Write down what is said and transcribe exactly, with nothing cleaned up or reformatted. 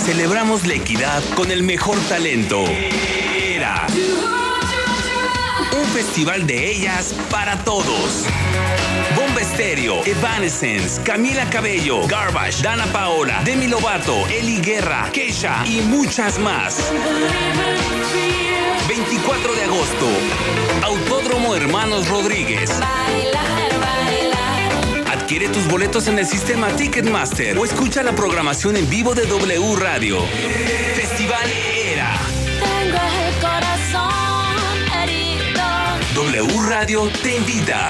Celebramos la equidad con el mejor talento. Era un festival de ellas para todos. Bomba Estéreo, Evanescence, Camila Cabello, Garbage, Dana Paola, Demi Lovato, Eli Guerra, Kesha y muchas más. veinticuatro de agosto, Autódromo Hermanos Rodríguez. Adquiere tus boletos en el sistema Ticketmaster o escucha la programación en vivo de W Radio. Festival Era. Tengo el corazón herido. W Radio te invita.